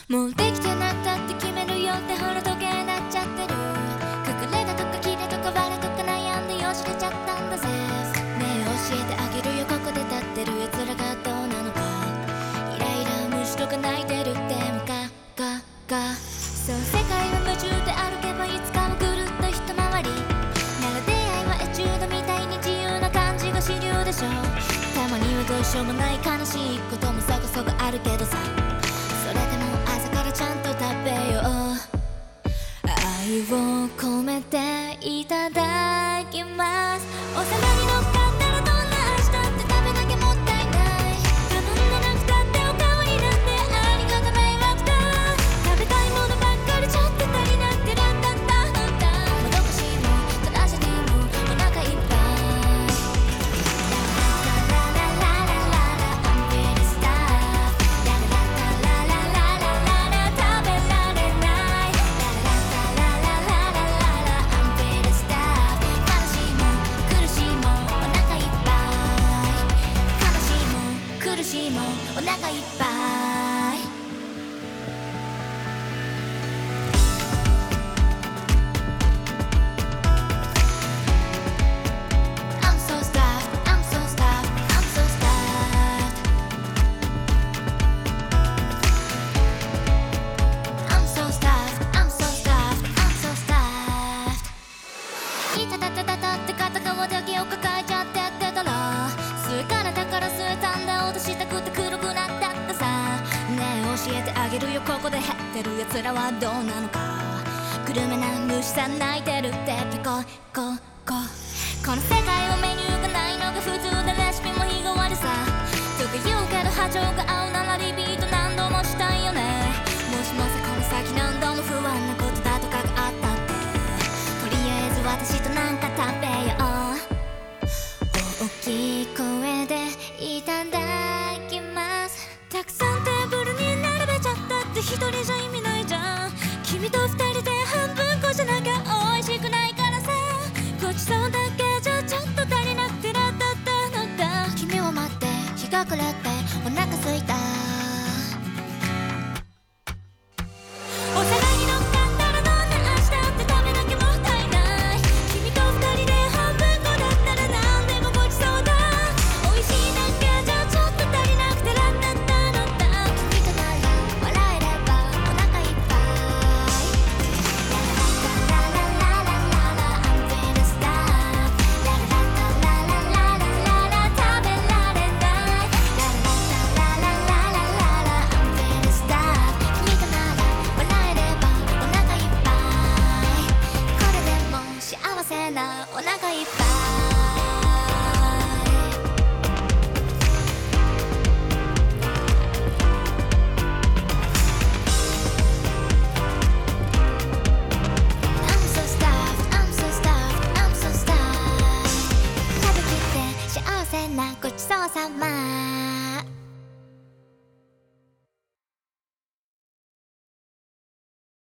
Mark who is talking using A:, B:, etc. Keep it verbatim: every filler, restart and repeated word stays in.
A: もうできてなったって決めるよってほら時計なっちゃってる。隠れ家とか切れとか割れとか悩んでよしれちゃったんだぜ。ねえ教えてあげるよここで立ってる奴らがどうなのか。イライラむしろが泣いてるってもかかか。そう世界は夢中で歩けばいつかはぐるっと一回り。なら出会いはエチュードみたいに自由な感じが主流でしょ。たまにはどうしようもない悲しいこともそこそこあるけどさ。それでも朝からちゃんと食べよう。愛を込めていただきます。お皿に乗っかったらどんな味だって食べなきゃもったいない。頼んでなくたっておかわりなんてありがた迷惑だ。食べたいものばっかりちょっと足りなくてランタンタンのだ。もどかしいもトラジェディもお腹いっぱい。ララララララララ I'm really stuffed。 ラララララララララ食べられない。ララララララララ I'm really stuffed。 悲しいも苦しいもお腹いっぱい。悲しいも苦しいもお腹いっぱい。I'm so stuffed, I'm so stuffed, I'm so stuffed. I'm so stuffed, I'm so stuffed, I'm so stuffed. いたたたたたって片側だけを抱えちゃってってたら、吸い殻だから吸えたんだ。落としたくて黒くなったってさ。ねえ教えてあげるよここで減ってる奴らはどうなのか。グルメな虫さん泣いてるってピコココ。この世界はメニューがないのが普通でレシピも日替わりさ。とか言うけど波長が合うならリピート何度もしたいよね。もしもさこの先何度も不安なことだとかがあったって、とりあえず私となんか食べよう。大きい声でいただきます。たくさんテーブルに並べちゃったって一人じゃ意味ないじゃん。君と二人で半分こじゃなきゃ美味しくないからさ。ごちそうだけじゃちょっと足りなくてラタタのだ。君を待って日が暮れてお腹すいた。お皿に乗っかったらどんな味だって食べなきゃもったいない。君と二人で半分こだったら何でもごちそうだ。美味しいだけじゃちょっと足りなくてラタタのだ。君となら笑えればお腹いっぱい。ララララララララ I'm really stuffed。 ララララララララ食べられない。ララララララララ I'm really stuffed。 君となら笑えればお腹いっぱい。これでも幸せなお腹いっぱい。I'm so stuffed, I'm so stuffed, I'm so stuffed。 食べきって幸せなごちそうさま。